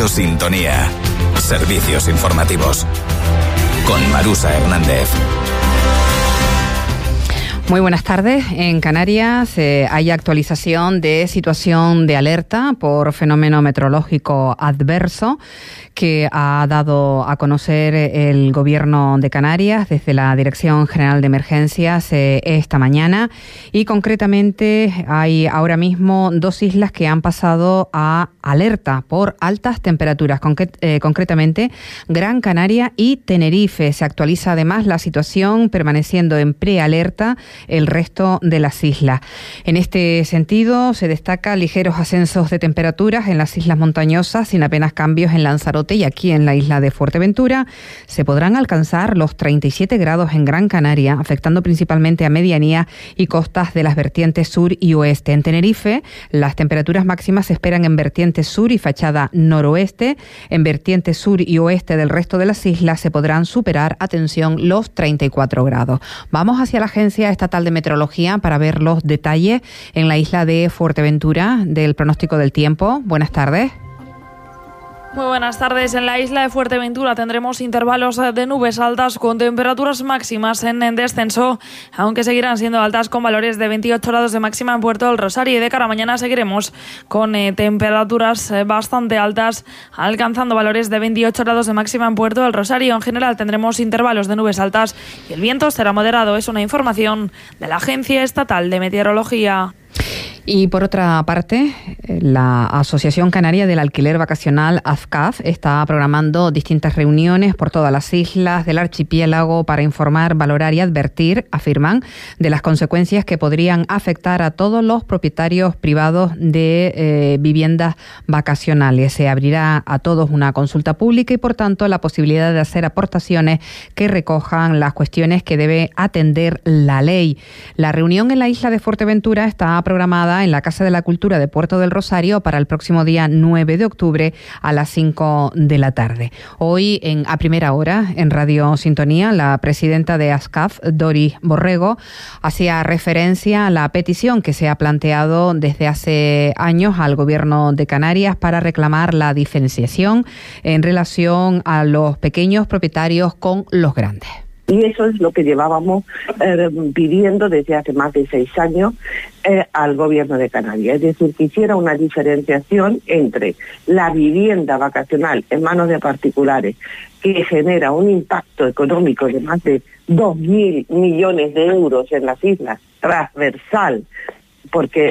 Radio Sintonía. Servicios informativos. Con Marusa Hernández. Muy buenas tardes. En Canarias hay actualización de situación de alerta por fenómeno meteorológico adverso que ha dado a conocer el Gobierno de Canarias desde la Dirección General de Emergencias esta mañana, y concretamente hay ahora mismo 2 islas que han pasado a alerta por altas temperaturas, concretamente Gran Canaria y Tenerife. Se actualiza además la situación permaneciendo en prealerta el resto de las islas. En este sentido, se destaca ligeros ascensos de temperaturas en las islas montañosas sin apenas cambios en Lanzarote, y aquí en la isla de Fuerteventura se podrán alcanzar los 37 grados en Gran Canaria, afectando principalmente a medianías y costas de las vertientes sur y oeste. En Tenerife, las temperaturas máximas se esperan en vertiente sur y fachada noroeste. En vertiente sur y oeste del resto de las islas se podrán superar, atención, los 34 grados. Vamos hacia la Agencia Estatal de Meteorología para ver los detalles en la isla de Fuerteventura del pronóstico del tiempo. Buenas tardes. Muy buenas tardes. En la isla de Fuerteventura tendremos intervalos de nubes altas con temperaturas máximas en descenso, aunque seguirán siendo altas, con valores de 28 grados de máxima en Puerto del Rosario, y de cara a mañana seguiremos con temperaturas bastante altas, alcanzando valores de 28 grados de máxima en Puerto del Rosario. En general tendremos intervalos de nubes altas y el viento será moderado. Es una información de la Agencia Estatal de Meteorología. Y por otra parte, la Asociación Canaria del Alquiler Vacacional, ASCAF, está programando distintas reuniones por todas las islas del archipiélago para informar, valorar y advertir, afirman, de las consecuencias que podrían afectar a todos los propietarios privados de viviendas vacacionales. Se abrirá a todos una consulta pública y, por tanto, la posibilidad de hacer aportaciones que recojan las cuestiones que debe atender la ley. La reunión en la isla de Fuerteventura está programada en la Casa de la Cultura de Puerto del Rosario para el próximo día 9 de octubre a las 5 de la tarde. Hoy, a primera hora, en Radio Sintonía, la presidenta de ASCAF, Doris Borrego, hacía referencia a la petición que se ha planteado desde hace años al Gobierno de Canarias para reclamar la diferenciación en relación a los pequeños propietarios con los grandes. Y eso es lo que llevábamos pidiendo desde hace más de 6 años al Gobierno de Canarias. Es decir, que hiciera una diferenciación entre la vivienda vacacional en manos de particulares, que genera un impacto económico de más de 2.000 millones de euros en las islas, transversal, porque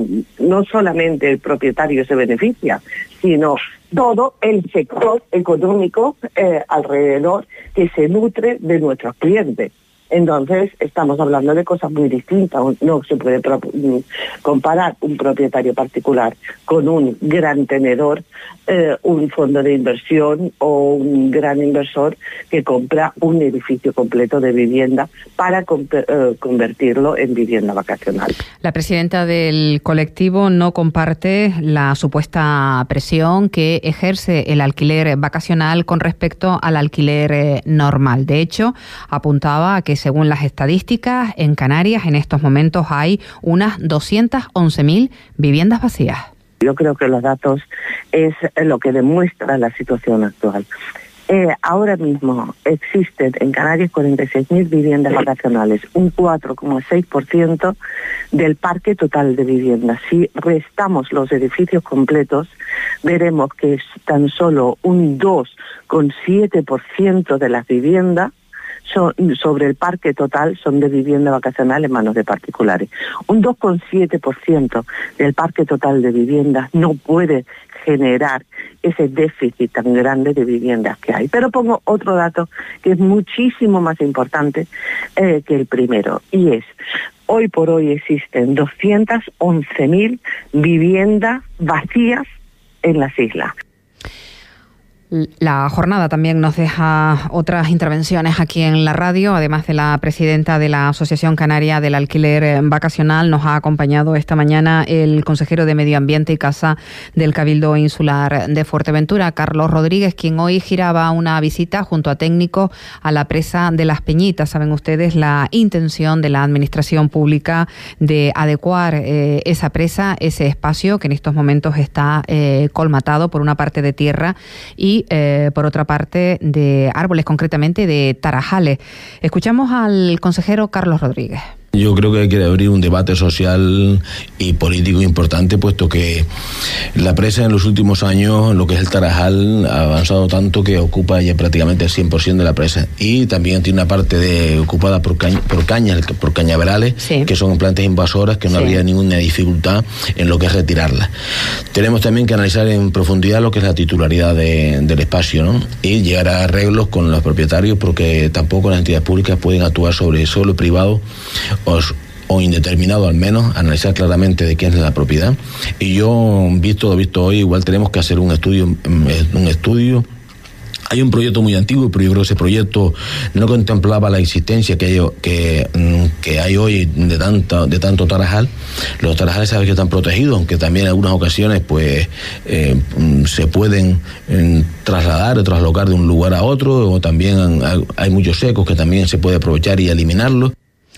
no solamente el propietario se beneficia, sino todo el sector económico alrededor, que se nutre de nuestros clientes. Entonces, estamos hablando de cosas muy distintas. No se puede comparar un propietario particular con un gran tenedor, un fondo de inversión o un gran inversor que compra un edificio completo de vivienda para convertirlo en vivienda vacacional. La presidenta del colectivo no comparte la supuesta presión que ejerce el alquiler vacacional con respecto al alquiler normal. De hecho, apuntaba a que, según las estadísticas, en Canarias en estos momentos hay unas 211.000 viviendas vacías. Yo creo que los datos es lo que demuestra la situación actual. Ahora mismo existen en Canarias 46.000 viviendas vacacionales, un 4,6% del parque total de viviendas. Si restamos los edificios completos, veremos que es tan solo un 2,7% de las viviendas sobre el parque total son de vivienda vacacional en manos de particulares. Un 2,7% del parque total de viviendas no puede generar ese déficit tan grande de viviendas que hay. Pero pongo otro dato que es muchísimo más importante que el primero, y es: hoy por hoy existen 211.000 viviendas vacías en las islas. La jornada también nos deja otras intervenciones aquí en la radio. Además de la presidenta de la Asociación Canaria del Alquiler Vacacional, nos ha acompañado esta mañana el consejero de Medio Ambiente y Casa del Cabildo Insular de Fuerteventura, Carlos Rodríguez, quien hoy giraba una visita junto a técnicos a la presa de Las Peñitas. Saben ustedes la intención de la administración pública de adecuar esa presa, ese espacio que en estos momentos está colmatado por una parte de tierra y por otra parte de árboles, concretamente de tarajales. Escuchamos al consejero Carlos Rodríguez. Yo creo que hay que abrir un debate social y político importante, puesto que la presa en los últimos años, lo que es el Tarajal, ha avanzado tanto que ocupa ya prácticamente el 100% de la presa, y también tiene una parte ocupada por cañaverales, sí, que son plantas invasoras que no habría ninguna dificultad en lo que es retirarlas. Tenemos también que analizar en profundidad lo que es la titularidad del espacio, ¿no? Y llegar a arreglos con los propietarios, porque tampoco las entidades públicas pueden actuar sobre suelo privado o indeterminado, al menos analizar claramente de quién es la propiedad. Y yo, visto hoy, igual tenemos que hacer un estudio. Hay un proyecto muy antiguo, pero yo creo que ese proyecto no contemplaba la existencia que hay hoy de tanto tarajal. Los tarajales sabes que están protegidos, aunque también en algunas ocasiones pues se pueden trasladar o traslocar de un lugar a otro, o también hay muchos secos que también se puede aprovechar y eliminarlos.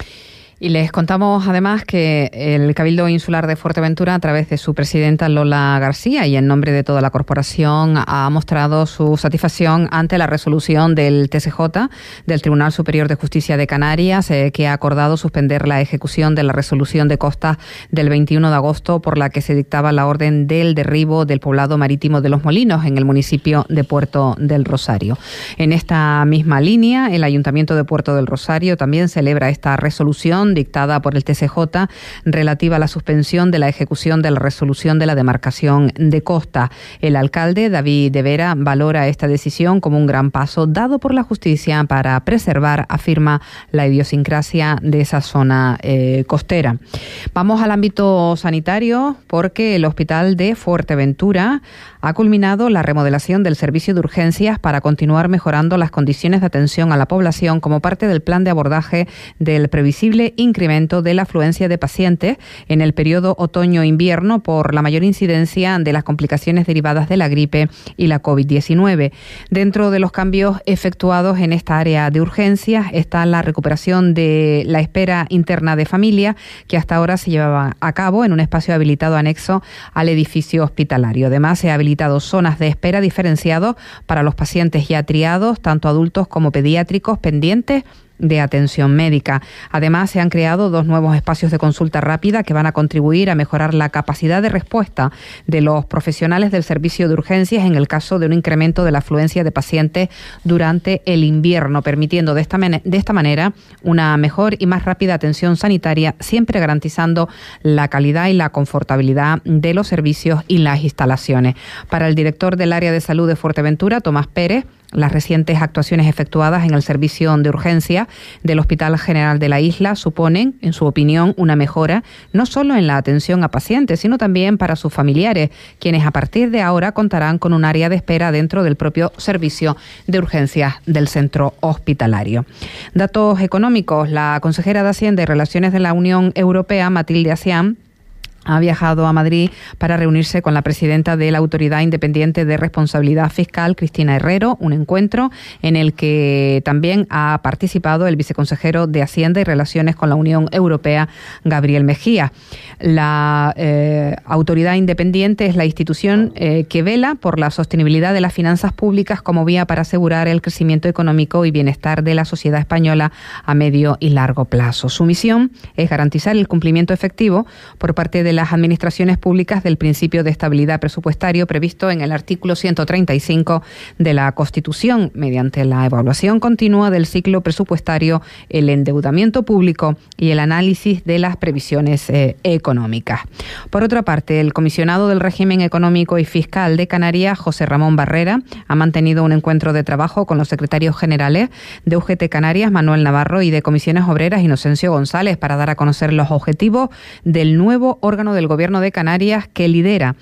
Y les contamos además que el Cabildo Insular de Fuerteventura, a través de su presidenta Lola García y en nombre de toda la corporación, ha mostrado su satisfacción ante la resolución del TSJ, del Tribunal Superior de Justicia de Canarias, que ha acordado suspender la ejecución de la resolución de costas del 21 de agosto por la que se dictaba la orden del derribo del poblado marítimo de Los Molinos en el municipio de Puerto del Rosario. En esta misma línea, el Ayuntamiento de Puerto del Rosario también celebra esta resolución dictada por el TSJ relativa a la suspensión de la ejecución de la resolución de la demarcación de costa. El alcalde, David de Vera, valora esta decisión como un gran paso dado por la justicia para preservar, afirma, la idiosincrasia de esa zona costera. Vamos al ámbito sanitario, porque el Hospital de Fuerteventura ha culminado la remodelación del servicio de urgencias para continuar mejorando las condiciones de atención a la población como parte del plan de abordaje del previsible incremento de la afluencia de pacientes en el periodo otoño-invierno por la mayor incidencia de las complicaciones derivadas de la gripe y la COVID-19. Dentro de los cambios efectuados en esta área de urgencias está la recuperación de la espera interna de familia, que hasta ahora se llevaba a cabo en un espacio habilitado anexo al edificio hospitalario. Además, se ha habilitado zonas de espera diferenciados para los pacientes ya triados, tanto adultos como pediátricos, pendientes de atención médica. Además, se han creado 2 nuevos espacios de consulta rápida que van a contribuir a mejorar la capacidad de respuesta de los profesionales del servicio de urgencias en el caso de un incremento de la afluencia de pacientes durante el invierno, permitiendo de esta manera una mejor y más rápida atención sanitaria, siempre garantizando la calidad y la confortabilidad de los servicios y las instalaciones. Para el director del área de salud de Fuerteventura, Tomás Pérez, las recientes actuaciones efectuadas en el servicio de urgencia del Hospital General de la isla suponen, en su opinión, una mejora no solo en la atención a pacientes, sino también para sus familiares, quienes a partir de ahora contarán con un área de espera dentro del propio servicio de urgencias del centro hospitalario. Datos económicos. La consejera de Hacienda y Relaciones de la Unión Europea, Matilde Asián, ha viajado a Madrid para reunirse con la presidenta de la Autoridad Independiente de Responsabilidad Fiscal, Cristina Herrero, un encuentro en el que también ha participado el viceconsejero de Hacienda y Relaciones con la Unión Europea, Gabriel Mejía. La Autoridad Independiente es la institución que vela por la sostenibilidad de las finanzas públicas como vía para asegurar el crecimiento económico y bienestar de la sociedad española a medio y largo plazo. Su misión es garantizar el cumplimiento efectivo por parte de las administraciones públicas del principio de estabilidad presupuestario previsto en el artículo 135 de la Constitución, mediante la evaluación continua del ciclo presupuestario, el endeudamiento público y el análisis de las previsiones económicas. Por otra parte, el comisionado del régimen económico y fiscal de Canarias, José Ramón Barrera, ha mantenido un encuentro de trabajo con los secretarios generales de UGT Canarias, Manuel Navarro, y de Comisiones Obreras, Inocencio González, para dar a conocer los objetivos del nuevo órgano del Gobierno de Canarias que lidera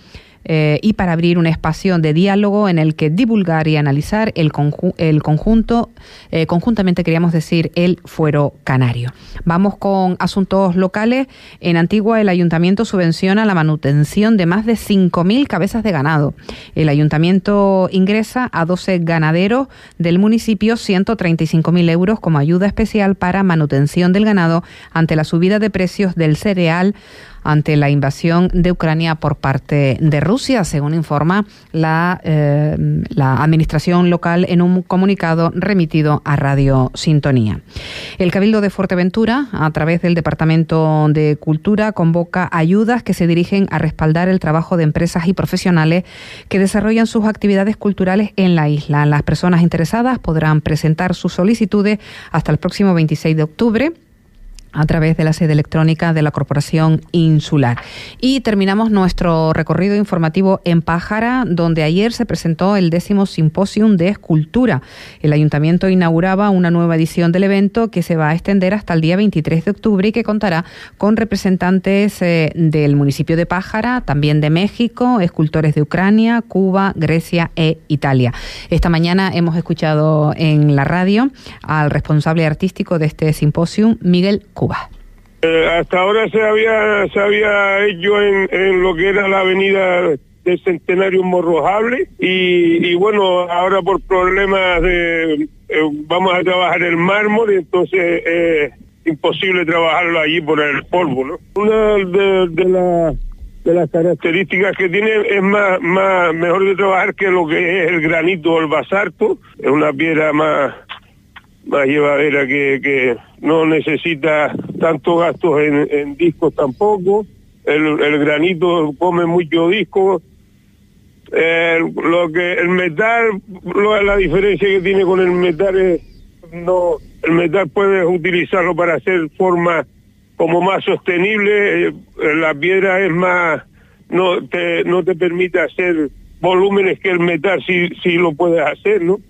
y para abrir un espacio de diálogo en el que divulgar y analizar conjuntamente queríamos decir, el Fuero Canario. Vamos con asuntos locales. En Antigua, el Ayuntamiento subvenciona la manutención de más de 5.000 cabezas de ganado. El Ayuntamiento ingresa a 12 ganaderos del municipio 135.000 euros como ayuda especial para manutención del ganado ante la subida de precios del cereal ante la invasión de Ucrania por parte de Rusia, según informa la administración local en un comunicado remitido a Radio Sintonía. El Cabildo de Fuerteventura, a través del Departamento de Cultura, convoca ayudas que se dirigen a respaldar el trabajo de empresas y profesionales que desarrollan sus actividades culturales en la isla. Las personas interesadas podrán presentar sus solicitudes hasta el próximo 26 de octubre. A través de la sede electrónica de la Corporación Insular. Y terminamos nuestro recorrido informativo en Pájara, donde ayer se presentó el 10º Simposium de Escultura. El Ayuntamiento inauguraba una nueva edición del evento que se va a extender hasta el día 23 de octubre y que contará con representantes del municipio de Pájara, también de México, escultores de Ucrania, Cuba, Grecia e Italia. Esta mañana hemos escuchado en la radio al responsable artístico de este simposium, Miguel Cuba. Hasta ahora se había hecho en lo que era la avenida del Centenario Morrojable y bueno, ahora por problemas vamos a trabajar el mármol, entonces es imposible trabajarlo allí por el polvo, ¿no? Una de las características que tiene es mejor de trabajar que lo que es el granito o el basarto, es una piedra más llevadera que no necesita tantos gastos en discos tampoco. El granito come mucho disco. El metal, la diferencia que tiene con el metal es el metal puedes utilizarlo para hacer formas como más sostenible. La piedra es más, no te permite hacer volúmenes que el metal sí lo puedes hacer, ¿no?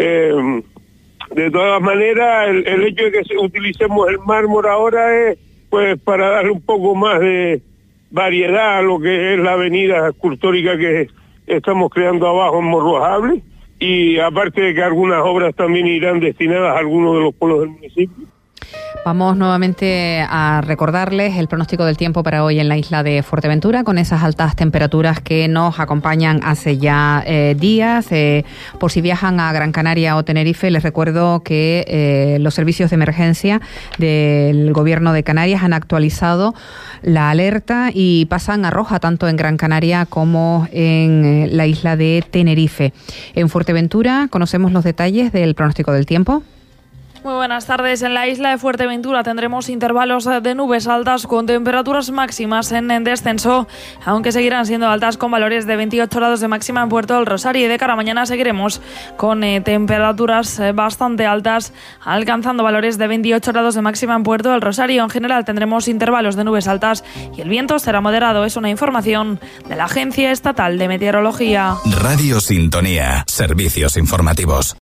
De todas maneras, el hecho de que utilicemos el mármol ahora es pues para darle un poco más de variedad a lo que es la avenida escultórica que estamos creando abajo en Morrojable, y aparte de que algunas obras también irán destinadas a algunos de los pueblos del municipio. Vamos nuevamente a recordarles el pronóstico del tiempo para hoy en la isla de Fuerteventura, con esas altas temperaturas que nos acompañan hace ya días. Por si viajan a Gran Canaria o Tenerife, les recuerdo que los servicios de emergencia del Gobierno de Canarias han actualizado la alerta y pasan a roja tanto en Gran Canaria como en la isla de Tenerife. En Fuerteventura conocemos los detalles del pronóstico del tiempo. Muy buenas tardes. En la isla de Fuerteventura tendremos intervalos de nubes altas con temperaturas máximas en descenso, aunque seguirán siendo altas con valores de 28 grados de máxima en Puerto del Rosario, y de cara a mañana seguiremos con temperaturas bastante altas, alcanzando valores de 28 grados de máxima en Puerto del Rosario. En general tendremos intervalos de nubes altas y el viento será moderado. Es una información de la Agencia Estatal de Meteorología. Radio Sintonía. Servicios informativos.